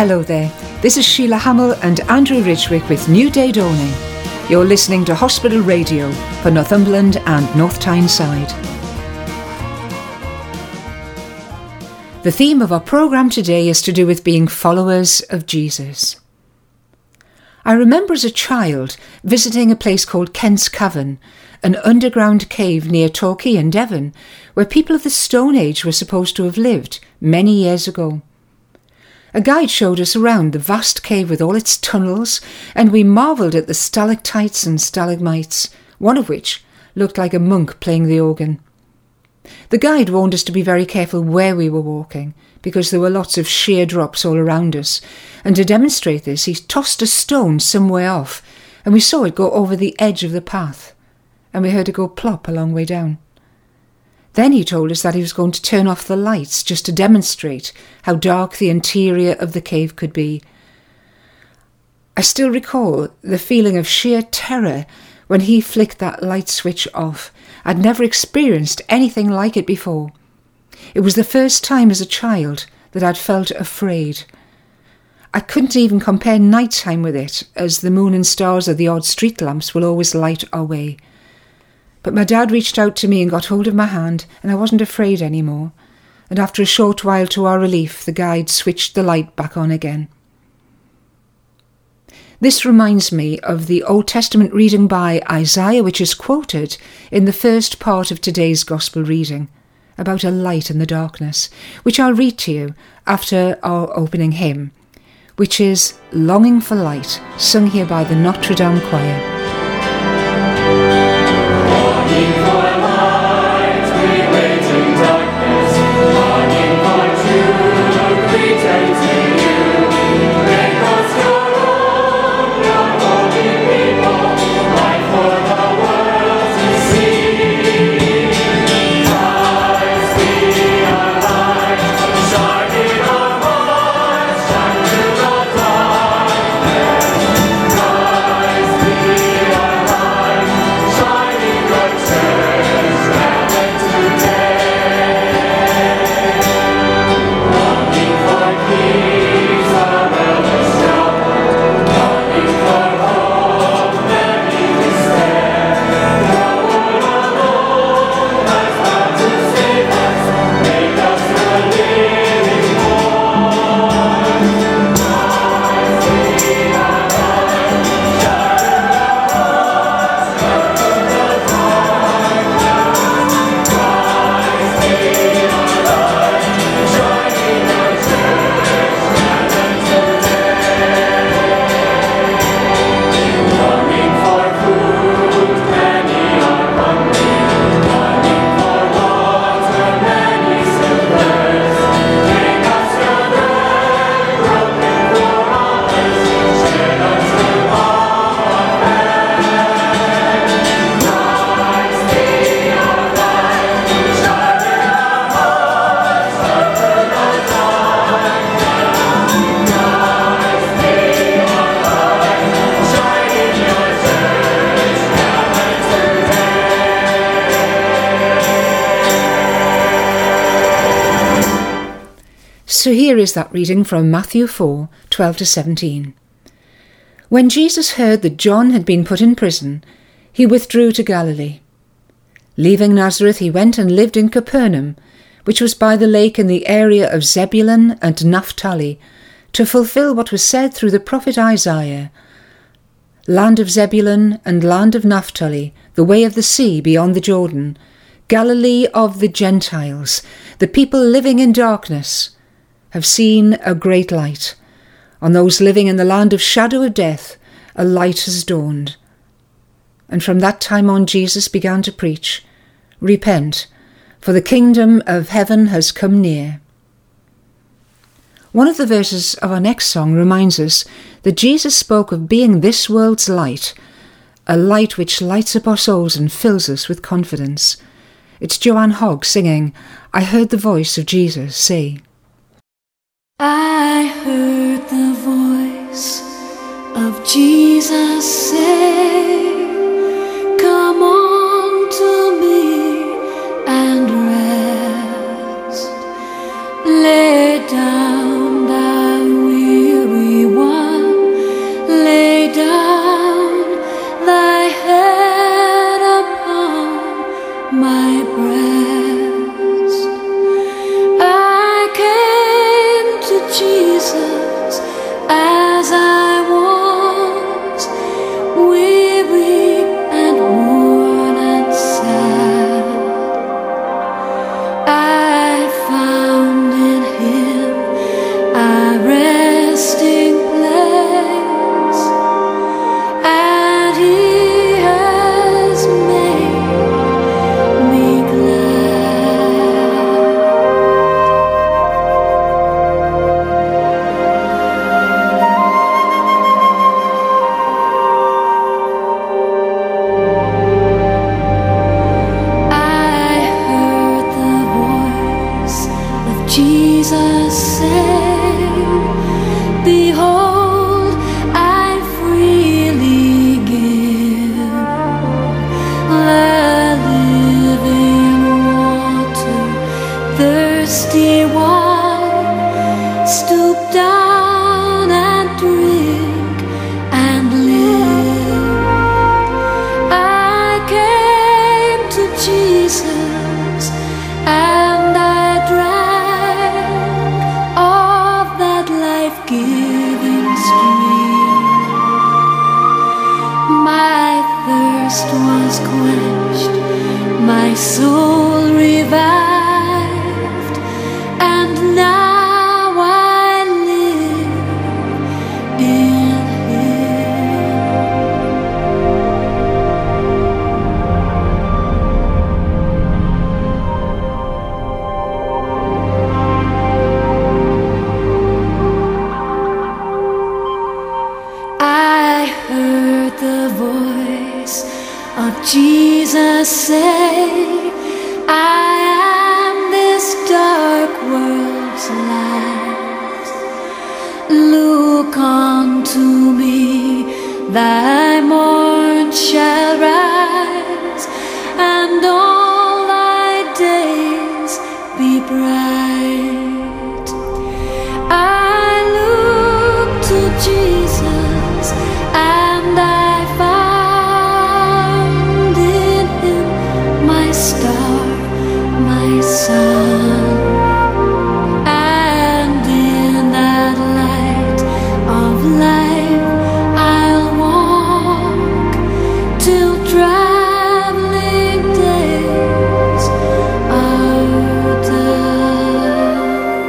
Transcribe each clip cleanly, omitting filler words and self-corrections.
Hello there, this is Sheila Hamill and Andrew Ridgwick with New Day Dawning. You're listening to Hospital Radio for Northumberland and North Tyneside. The theme of our programme today is to do with being followers of Jesus. I remember as a child visiting a place called Kent's Cavern, an underground cave near Torquay in Devon, where people of the Stone Age were supposed to have lived many years ago. A guide showed us around the vast cave with all its tunnels, and we marvelled at the stalactites and stalagmites, one of which looked like a monk playing the organ. The guide warned us to be very careful where we were walking, because there were lots of sheer drops all around us, and to demonstrate this he tossed a stone some way off, and we saw it go over the edge of the path, and we heard it go plop a long way down. Then he told us that he was going to turn off the lights just to demonstrate how dark the interior of the cave could be. I still recall the feeling of sheer terror when he flicked that light switch off. I'd never experienced anything like it before. It was the first time as a child that I'd felt afraid. I couldn't even compare nighttime with it, as the moon and stars or the odd street lamps will always light our way. But my dad reached out to me and got hold of my hand, and I wasn't afraid anymore. And after a short while, to our relief, the guide switched the light back on again. This reminds me of the Old Testament reading by Isaiah, which is quoted in the first part of today's Gospel reading, about a light in the darkness, which I'll read to you after our opening hymn, which is Longing for Light, sung here by the Notre Dame Choir. So here is that reading from Matthew 4, 12-17. When Jesus heard that John had been put in prison, he withdrew to Galilee. Leaving Nazareth, he went and lived in Capernaum, which was by the lake in the area of Zebulun and Naphtali, to fulfill what was said through the prophet Isaiah. Land of Zebulun and land of Naphtali, the way of the sea beyond the Jordan, Galilee of the Gentiles, the people living in darkness, have seen a great light. On those living in the land of shadow of death, a light has dawned. And from that time on, Jesus began to preach, Repent, for the kingdom of heaven has come near. One of the verses of our next song reminds us that Jesus spoke of being this world's light, a light which lights up our souls and fills us with confidence. It's Joanne Hogg singing, I heard the voice of Jesus say. I heard the voice of Jesus say, Come on to me and rest. Lay down thy will my soul revived, and now I live in I heard the voice of Jesus say, I am this dark world's light. Look unto me, thy morn shall rise, and all thy days be bright. I look to Jesus, and I found in him my star, my sun, and in that light of life I'll walk till traveling days are done.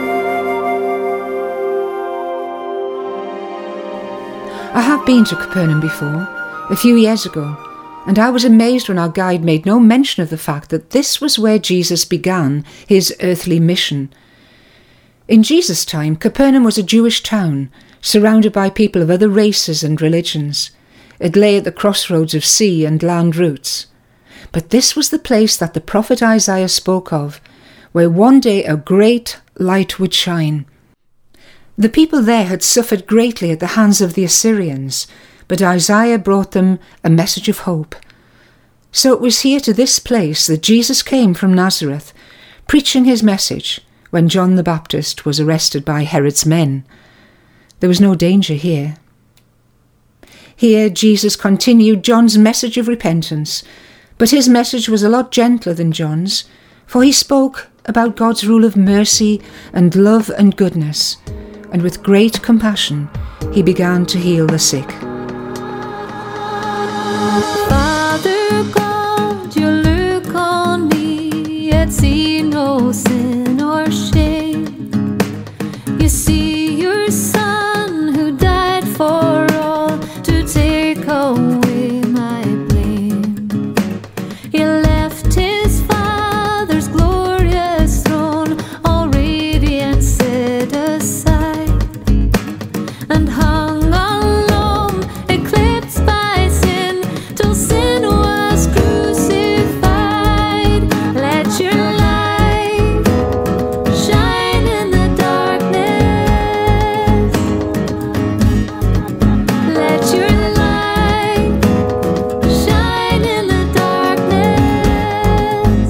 I have been to Capernaum before, a few years ago, and I was amazed when our guide made no mention of the fact that this was where Jesus began his earthly mission. In Jesus' time, Capernaum was a Jewish town, surrounded by people of other races and religions. It lay at the crossroads of sea and land routes. But this was the place that the prophet Isaiah spoke of, where one day a great light would shine. The people there had suffered greatly at the hands of the Assyrians, but Isaiah brought them a message of hope. So it was here to this place that Jesus came from Nazareth, preaching his message when John the Baptist was arrested by Herod's men. There was no danger here. Here Jesus continued John's message of repentance, but his message was a lot gentler than John's, for he spoke about God's rule of mercy and love and goodness, and with great compassion he began to heal the sick. Father God, you look on me, yet see no sin or shame. You see your Son who died for all to take away my blame. He left his Father's glorious throne, all radiant set aside, and hung alone, eclipsed by sin, till sin was crucified. Let your light shine in the darkness. Let your light shine in the darkness.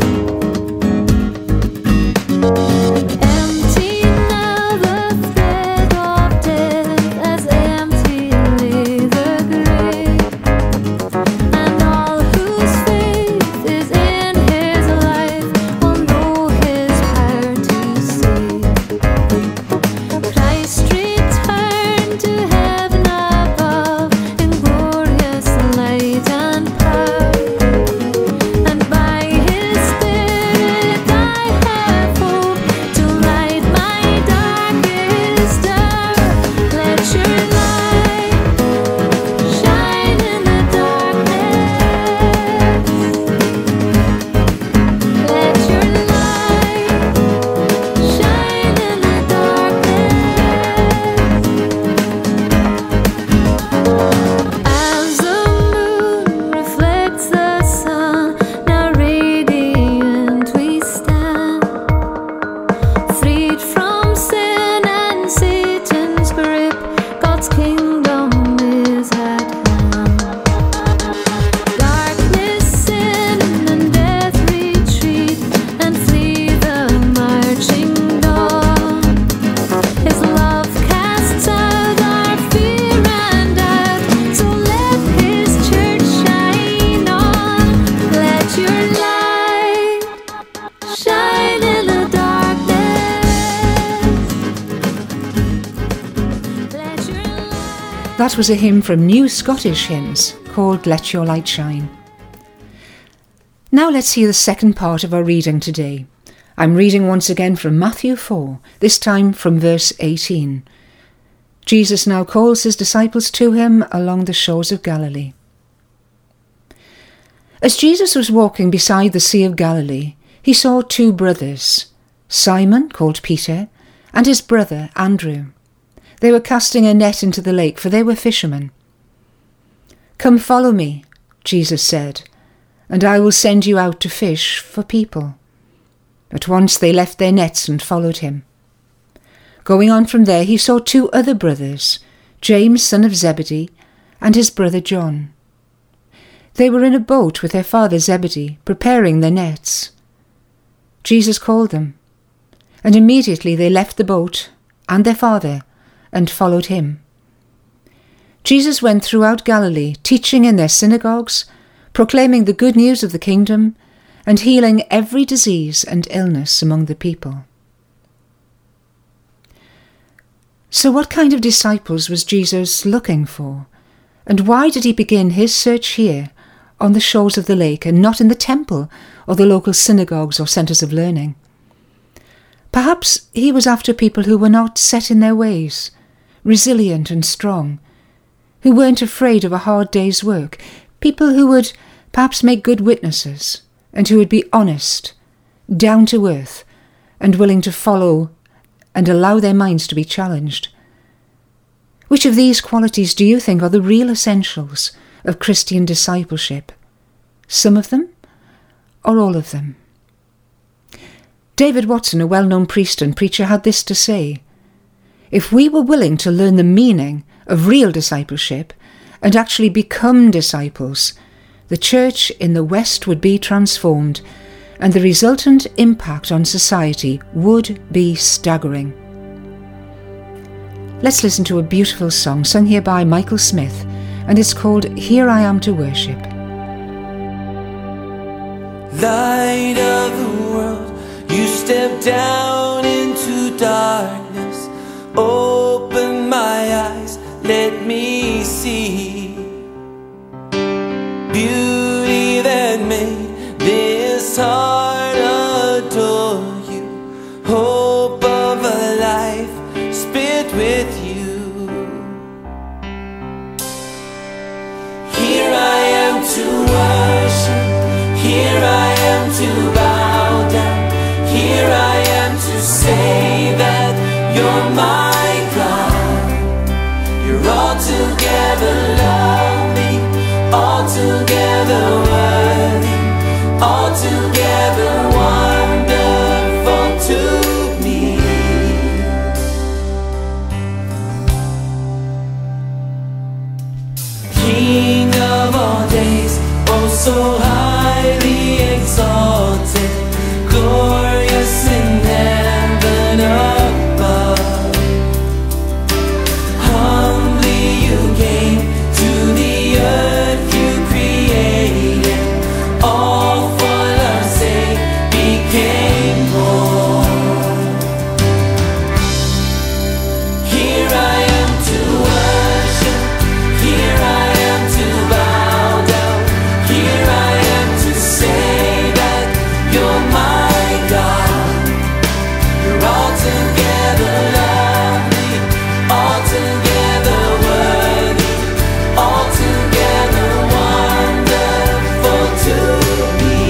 Empty now the thread of death, as empty lay the grave, and all whose faith is in his life will know his power to save. Christ returned to heaven above in glorious light and power, and by his Spirit I have hope to light my darkest hour. Let your light shine in the darkness. Let your light shine in the darkness. As the moon reflects the sun, now radiant we stand, freed from sin and Satan's grip. God's kingdom is at hand. Darkness, sin, and death retreat and flee the marching dawn. His love casts out our fear and doubt, so let his church shine on. Let your light shine in the darkness. Let your light. That was a hymn from New Scottish Hymns called Let Your Light Shine. Now let's hear the second part of our reading today. I'm reading once again from Matthew 4, this time from verse 18. Jesus now calls his disciples to him along the shores of Galilee. As Jesus was walking beside the Sea of Galilee, he saw two brothers, Simon, called Peter, and his brother Andrew. They were casting a net into the lake, for they were fishermen. "Come follow me," Jesus said, "and I will send you out to fish for people." At once they left their nets and followed him. Going on from there, he saw two other brothers, James, son of Zebedee, and his brother John. They were in a boat with their father Zebedee, preparing their nets. Jesus called them, and immediately they left the boat and their father and followed him. Jesus went throughout Galilee, teaching in their synagogues, proclaiming the good news of the kingdom, and healing every disease and illness among the people. So what kind of disciples was Jesus looking for? And why did he begin his search here on the shores of the lake and not in the temple or the local synagogues or centres of learning? Perhaps he was after people who were not set in their ways, resilient and strong, who weren't afraid of a hard day's work, people who would perhaps make good witnesses and who would be honest, down to earth, and willing to follow and allow their minds to be challenged. Which of these qualities do you think are the real essentials of Christian discipleship? Some of them, or all of them? David Watson, a well-known priest and preacher, had this to say: "If we were willing to learn the meaning of real discipleship and actually become disciples, the church in the West would be transformed, and the resultant impact on society would be staggering." Let's listen to a beautiful song sung here by Michael Smith, and it's called "Here I Am to Worship." Light of the world, you step down into darkness. Open my eyes, let me see beauty that made this heart adore you. Hope of a life spent with you. Here I am to worship. Here I am to bow down. Here I am to say that you're my God. You're altogether lovely, altogether worthy, altogether wonderful to me. King of all days, oh so highly exalted, glorious in heaven above. Humbly you came to the earth you created, all for love's sake became born. Here I am to worship, here I am to bow down, here I am to say that you're my God. You're altogether lovely, altogether worthy, altogether wonderful to me.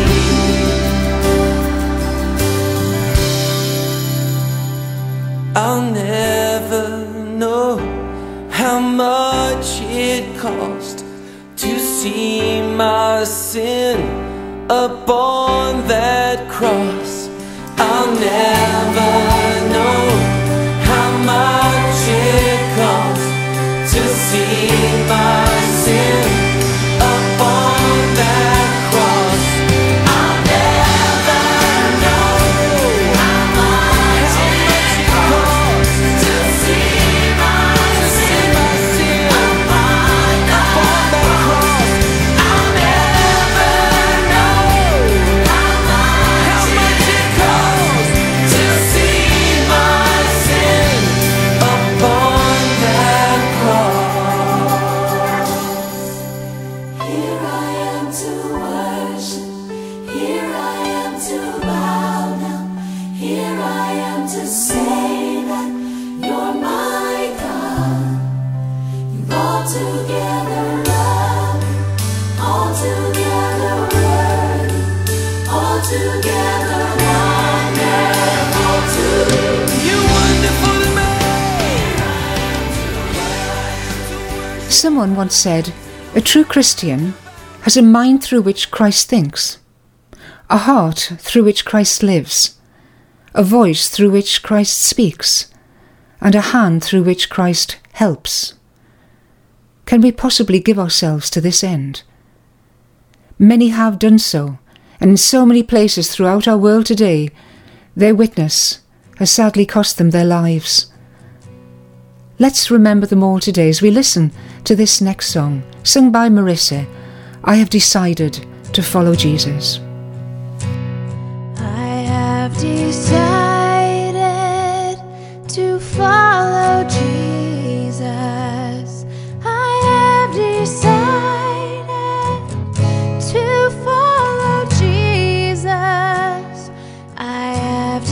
I'll never know how much it cost to see my sin upon that cross. I'll never know how much it cost to see my sin upon that cross. I'll never know how much it cost to see my sin upon that cross. I'll never know say that you're my God. You're altogether love, altogether worthy, altogether wonderful to me. You're wonderful to me. Someone once said, a true Christian has a mind through which Christ thinks, a heart through which Christ lives, a voice through which Christ speaks, and a hand through which Christ helps. Can we possibly give ourselves to this end? Many have done so, and in so many places throughout our world today, their witness has sadly cost them their lives. Let's remember them all today as we listen to this next song, sung by Marissa, I Have Decided to Follow Jesus. I have decided to follow Jesus. I have decided to follow Jesus. I have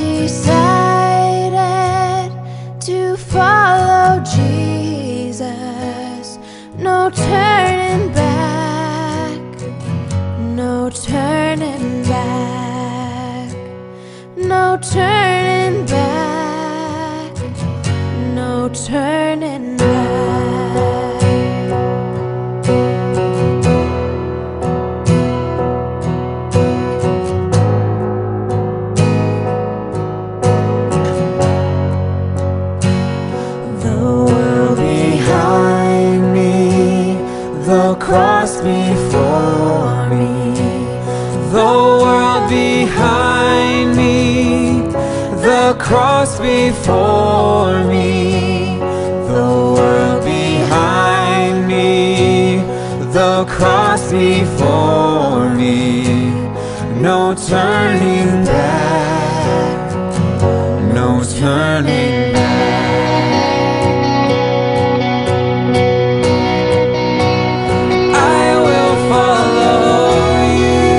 decided to follow Jesus. No turning back, no turning back, no turning back, no turning back. The world behind me, the cross before me, The world behind me, the cross before me. The world behind me, the cross before me. No turning back, no turning back. I will follow you,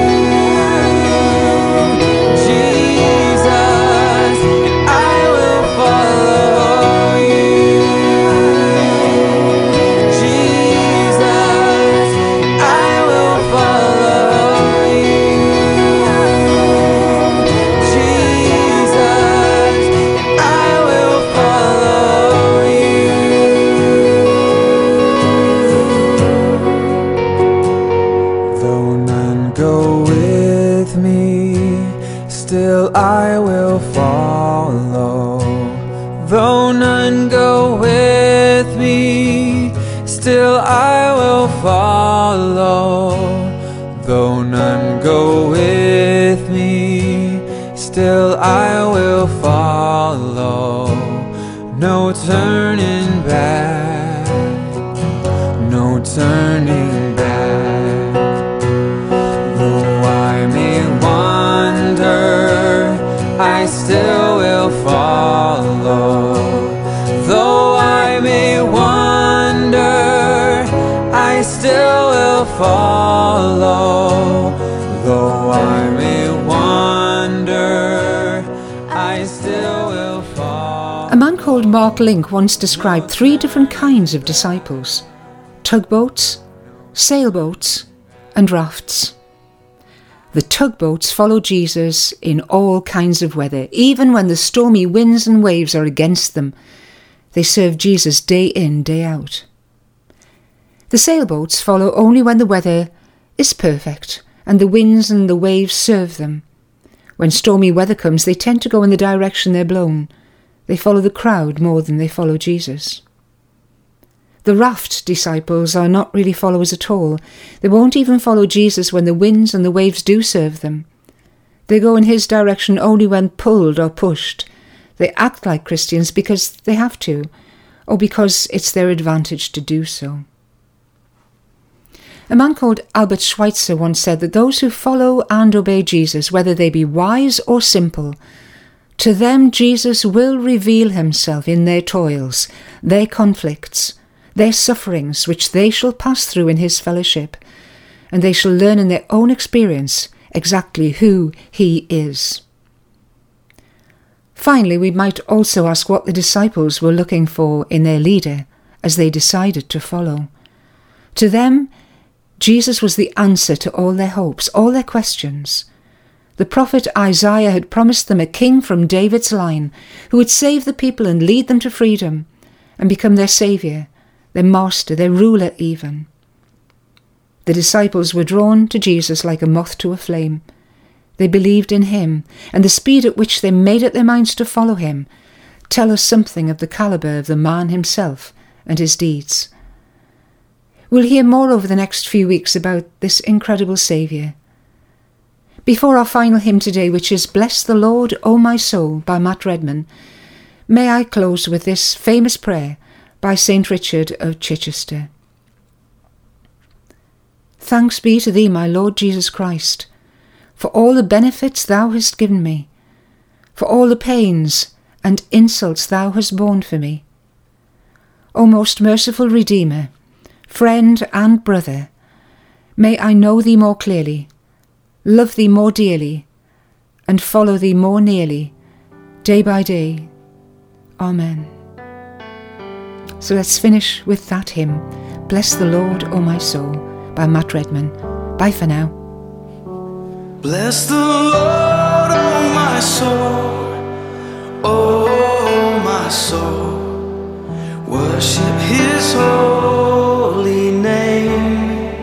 Jesus. I will follow you, Jesus. I will follow you, Jesus. I will follow you. Though none go with me, still I will follow. Though none go with me, still I will follow. Though none go with me, still I will follow. No turning back, no turning back. Though I may wander, I still will follow. Though I may wander, I still will follow. Though I may wander, I still will follow. A man called Mark Link once described 3 different kinds of disciples: tugboats, sailboats, and rafts. The tugboats follow Jesus in all kinds of weather, even when the stormy winds and waves are against them. They serve Jesus day in, day out. The sailboats follow only when the weather is perfect and the winds and the waves serve them. When stormy weather comes, they tend to go in the direction they're blown. They follow the crowd more than they follow Jesus. The raft disciples are not really followers at all. They won't even follow Jesus when the winds and the waves do serve them. They go in his direction only when pulled or pushed. They act like Christians because they have to, or because it's their advantage to do so. A man called Albert Schweitzer once said that those who follow and obey Jesus, whether they be wise or simple, to them Jesus will reveal himself in their toils, their conflicts, their sufferings which they shall pass through in his fellowship, and they shall learn in their own experience exactly who he is. Finally, we might also ask what the disciples were looking for in their leader as they decided to follow. To them, Jesus was the answer to all their hopes, all their questions. The prophet Isaiah had promised them a king from David's line who would save the people and lead them to freedom and become their saviour, their master, their ruler even. The disciples were drawn to Jesus like a moth to a flame. They believed in him, and the speed at which they made up their minds to follow him tell us something of the calibre of the man himself and his deeds. We'll hear more over the next few weeks about this incredible Saviour. Before our final hymn today, which is Bless the Lord, O My Soul by Matt Redman, may I close with this famous prayer by St. Richard of Chichester. Thanks be to thee, my Lord Jesus Christ, for all the benefits thou hast given me, for all the pains and insults thou hast borne for me. O most merciful Redeemer, friend and brother, may I know thee more clearly, love thee more dearly, and follow thee more nearly, day by day. Amen. So let's finish with that hymn, Bless the Lord, O my soul, by Matt Redman. Bye for now. Bless the Lord, oh my soul, oh my soul. Worship his holy name.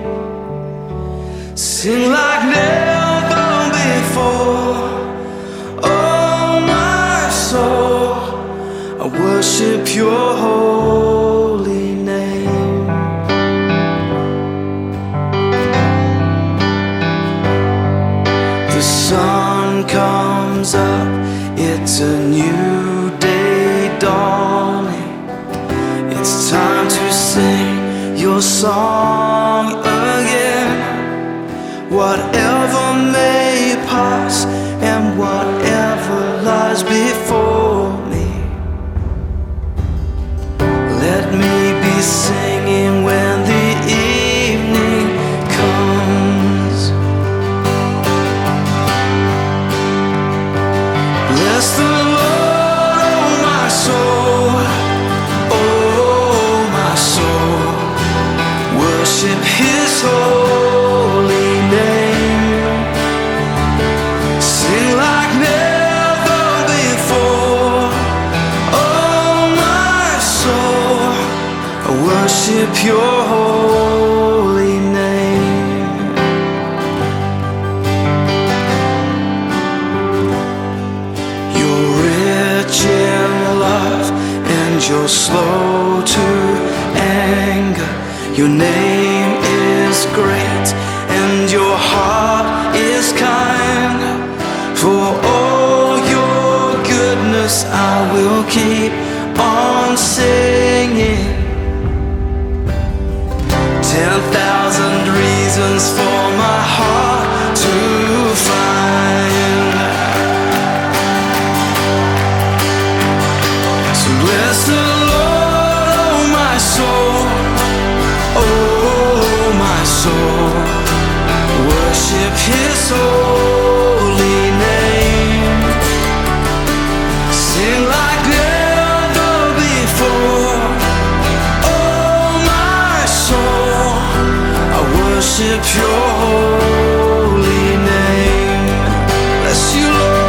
Sing like never before. Oh my soul, I worship your holy name. The sun comes up, it's a new day dawning. It's time to sing your song again. Whatever may pass and whatever lies before me, let me be singing when the evening comes. Bless the Lord, oh my soul, oh my soul. Worship his holy name. Sing like never before. Oh my soul, I worship your holy name. You're rich in love and you're slow to anger. Your name is great and your heart is kind. For all your goodness I will keep on singing. 10,000 reasons for my heart to find. So bless the Lord, oh my soul, oh my soul. Worship his holy name. Sing like never before. Oh my soul, I worship your holy name. Bless you, Lord.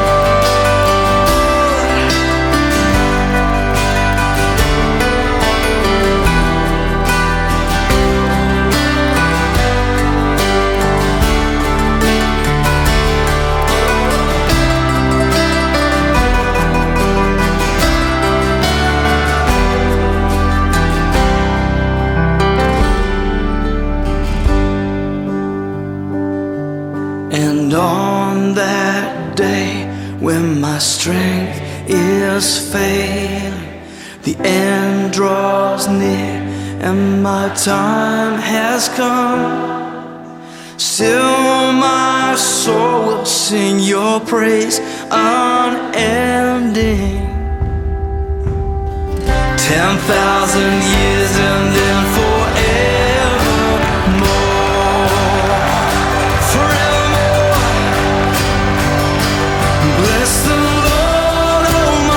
And on that day when my strength is failing, the end draws near and my time has come, still my soul will sing your praise unending. 10,000 years and then forevermore. Forevermore. Bless the Lord, oh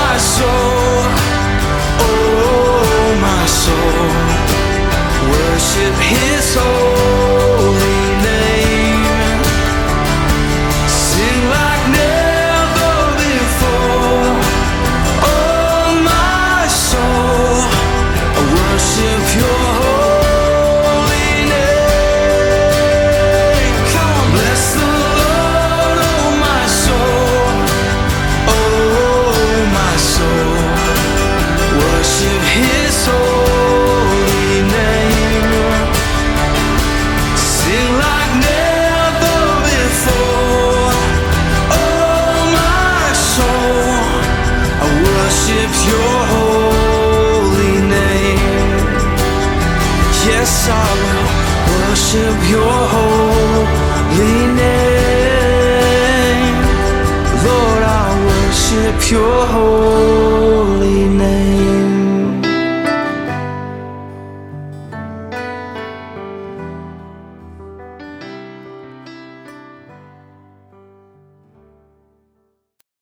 I will worship your holy name. Lord, I worship your holy name.